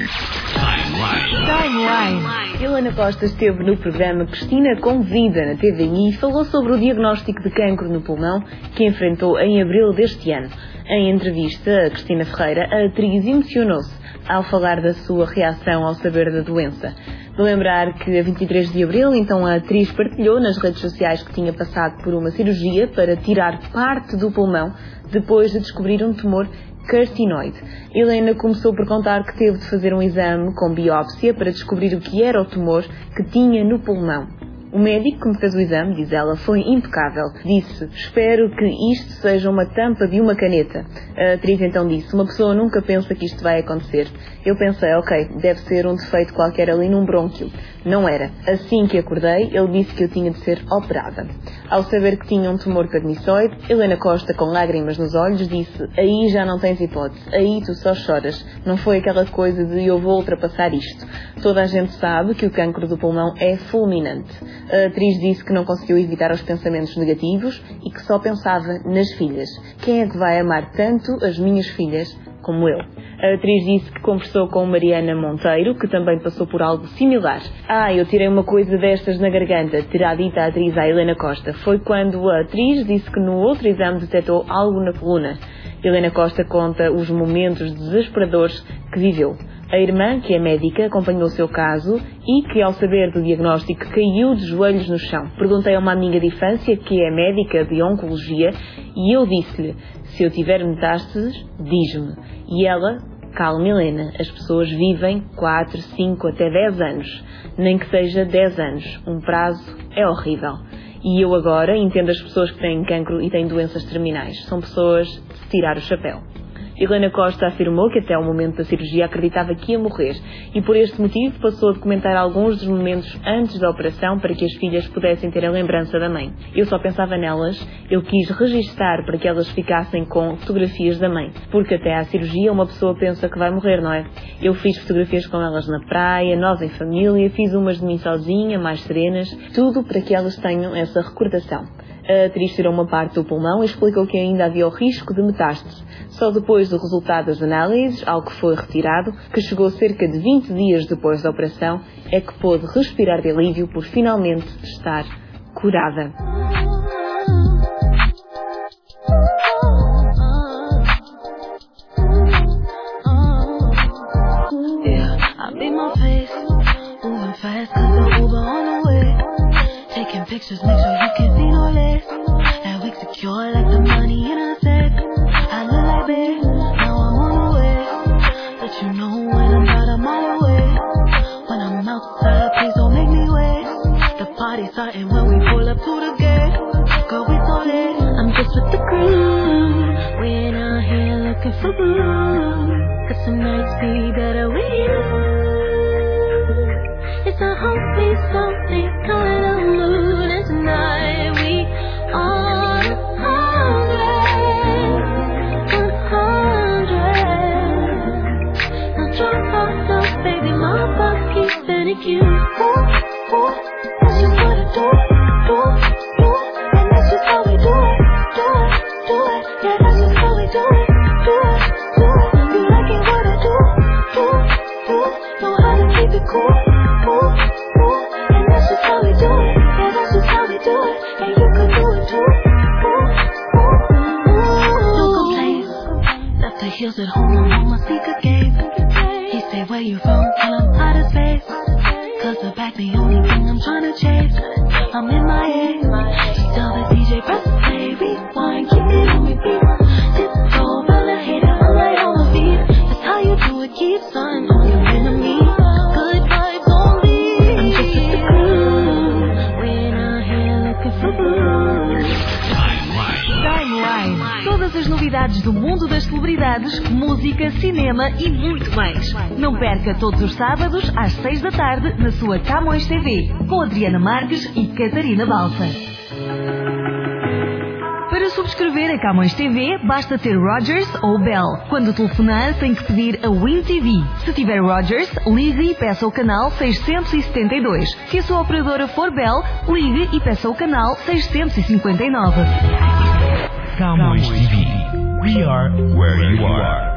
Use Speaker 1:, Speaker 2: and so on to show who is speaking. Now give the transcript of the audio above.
Speaker 1: Timeline. Helena Costa esteve no programa Cristina Convida na TVI e falou sobre o diagnóstico de cancro no pulmão que enfrentou em abril deste ano. Em entrevista a Cristina Ferreira, a atriz emocionou-se ao falar da sua reação ao saber da doença. De lembrar que a 23 de abril, então a atriz partilhou nas redes sociais que tinha passado por uma cirurgia para tirar parte do pulmão depois de descobrir um tumor carcinoide. Helena começou por contar que teve de fazer um exame com biópsia para descobrir o que era o tumor que tinha no pulmão. O médico que me fez o exame, diz ela, foi impecável. Disse, espero que isto seja uma tampa de uma caneta. A atriz então disse, uma pessoa nunca pensa que isto vai acontecer. Eu pensei, ok, deve ser um defeito qualquer ali num brônquio. Não era. Assim que acordei, ele disse que eu tinha de ser operada. Ao saber que tinha um tumor carniçoide, Helena Costa, com lágrimas nos olhos, disse, aí já não tens hipótese, aí tu só choras. Não foi aquela coisa de eu vou ultrapassar isto. Toda a gente sabe que o cancro do pulmão é fulminante. A atriz disse que não conseguiu evitar os pensamentos negativos e que só pensava nas filhas. Quem é que vai amar tanto as minhas filhas como eu? A atriz disse que conversou com Mariana Monteiro, que também passou por algo similar. Eu tirei uma coisa destas na garganta, terá dito a atriz à Helena Costa. Foi quando a atriz disse que no outro exame detectou algo na coluna. Helena Costa conta os momentos desesperadores que viveu. A irmã, que é médica, acompanhou o seu caso e que, ao saber do diagnóstico, caiu de joelhos no chão. Perguntei a uma amiga de infância, que é médica de oncologia, e eu disse-lhe, se eu tiver metástases, diz-me. E ela, calma Helena, as pessoas vivem 4, 5, até 10 anos. Nem que seja 10 anos. Um prazo é horrível. E eu agora entendo as pessoas que têm cancro e têm doenças terminais. São pessoas de se tirar o chapéu. Helena Costa afirmou que até ao momento da cirurgia acreditava que ia morrer e por este motivo passou a documentar alguns dos momentos antes da operação para que as filhas pudessem ter a lembrança da mãe. Eu só pensava nelas, eu quis registar para que elas ficassem com fotografias da mãe, porque até à cirurgia uma pessoa pensa que vai morrer, não é? Eu fiz fotografias com elas na praia, nós em família, fiz umas de mim sozinha, mais serenas, tudo para que elas tenham essa recordação. A atriz tirou uma parte do pulmão e explicou que ainda havia o risco de metástase. Só depois do resultado das análises, ao que foi retirado, que chegou cerca de 20 dias depois da operação, é que pôde respirar de alívio por finalmente estar curada.
Speaker 2: Pictures make sure you can see no less. That wig secure like the money in a sack. I look like babe, now I'm on the way. But you know when I'm out, I'm all away. When I'm outside, please don't make me wait. The party's starting when we pull up to the gate. Girl, we so late, I'm just with the crew. We ain't out here looking for blue. Cause tonight's be better with you. It's a homely, something kind of mood. And tonight we are 100. Now drop ourselves, baby, my box keeps spinning you. That's just what I do. And that's just how we do it. Yeah, that's just how we do it. You like it what I do. Know how to keep it cool. And that's just how we do it. Yeah, that's just how we do it. And you can do it too. No complaints. Left the heels at home, I'm on my sneaker game. He say, where you from? Till I'm out of space. Cause the back the only thing I'm trying to chase. I'm in my head. Just tell the DJ, press the play, rewind, keep it on repeat. Tiptoe, feel the hater, I'm right on my feet. That's how you do it, keep sun on your enemy. Good vibes only. I'm just with the crew. We ain't out here looking for blue.
Speaker 3: Timeline. Todas as novidades do mundo das celebridades, música, cinema e muito mais. Não perca todos os sábados às 6 da tarde na sua Camões TV, com Adriana Marques e Catarina Balsa. Para subscrever a Camões TV, basta ter Rogers ou Bell. Quando telefonar, tem que pedir a Win TV. Se tiver Rogers, ligue e peça o canal 672. Se a sua operadora for Bell, ligue e peça o canal 659.
Speaker 4: Camões TV. We are where you are.